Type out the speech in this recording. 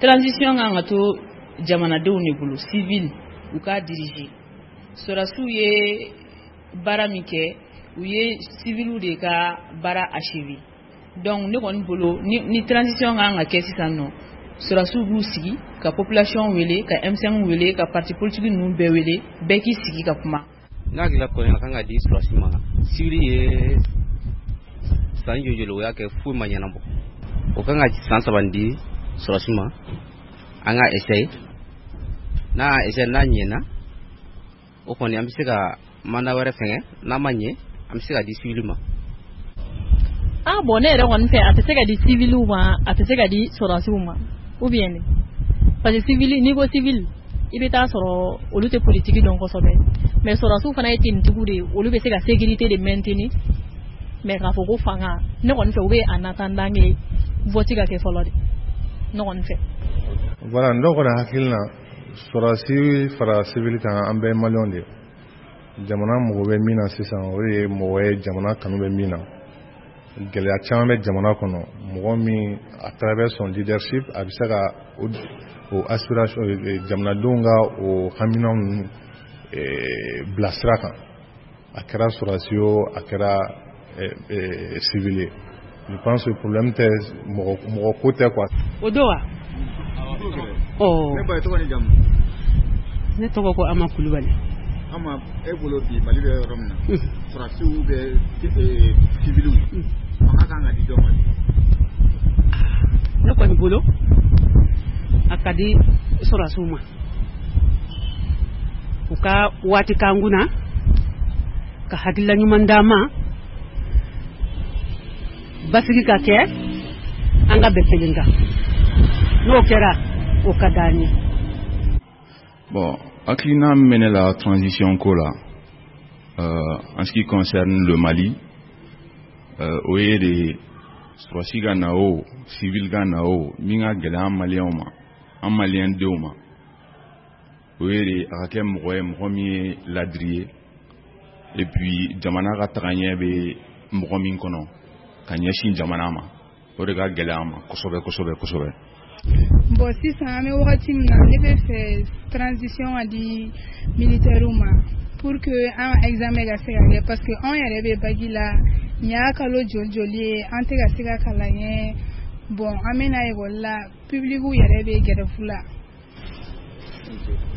transition nga to jamanadenw ne bolo civil u ka diriger sɔrɔsiw ye baara min kɛ u ye civiliw de ka baara achever donc ne kɔni bolo ni transition nga kɛ sisan nɔ sɔrɔsiw b'u sigi ka population wele ka M5 wele ka parti politique ninnu bɛɛ wele bɛɛ k'i sigi ka kuma n'a gila kɔni a kan ka di sɔrɔsi ma civil ye san jojolo o y'a kɛ foyi ma ɲɛnabɔ o kan ka san 3 di sɔrɔsi ma an ka essayer n'a essayer n'a ɲɛna o kɔni an bɛ se ka mandat wɛrɛ fɛngɛ n'a ma ɲɛ an bɛ se ka di civil ma bon ne yɛrɛ kɔni fɛ a tɛ se ka di civil ma a tɛ se ka di sɔrɔsiw ma ou bien parce que civil ni ko civil i bɛ taa sɔrɔ olu tɛ politique dɔn kosɛbɛ mais sɔrɔsiw fana ye tenitigiw de olu bɛ se ka sécurité de maintenir mais k'a fɔ ko fanga ne kɔni fɛ u bɛ en attendant que vote ka kɛ fɔlɔ de ne kɔni fɛ voilà ne kɔni hakili la sɔrɔsi fara civil kan an bɛɛ maliyɛnw de jamana mɔgɔ bɛ min na sisan o de ye mɔgɔ ye jamana kanu bɛ min na gɛlɛya caman bɛ jamana kɔnɔ mɔgɔ min à travers son leadership a bɛ se ka o aspiration jamanadenw ka o haminaw ninnu bila sira kan a kɛra sɔrɔsi o a kɛra civil ye je pense que problème tɛ mɔgɔ ko tɛ quoi o do wa ne ba tɔgɔ ni jamu ne tɔgɔ ko Ama Kulubali Ama e bolo bi Mali bɛ yɔrɔ min na sɔrɔsiw bɛ civiliw fanga kan ka di jɔn ma ne kɔni bolo a ka di sɔrɔsiw ma u ka waati k'an kunna ka hakilila ɲuman d'an ma basigi ka kɛ an ka bɛn kelen kan n'o kɛra o ka d'an ye. Bon, hakilina mène la transition ko la en ce qui concerne le Mali o ye de sɔrɔsi ka na o civil ka na o min ka gɛlɛn an maliyɛnw ma an maliyɛn denw ma o ye de a ka kɛ mɔgɔ ye mɔgɔ min ye ladiri ye et puis jamana ka tagaɲɛ bɛ mɔgɔ min kɔnɔ ka ɲɛsin jamana ma o de ka gɛlɛn an ma kosɛbɛ kosɛbɛ kosɛbɛ. Bon sisan an bɛ wagati min na ne bɛ fɛ transition ka di militaires ma pour que an examen ka se ka kɛ parce que anw yɛrɛ bɛ bagi la nin y'a kalo joli ye an tɛ ka se ka kalan kɛ bon an bɛ na école la public yɛrɛ bɛ gɛrɛfu la.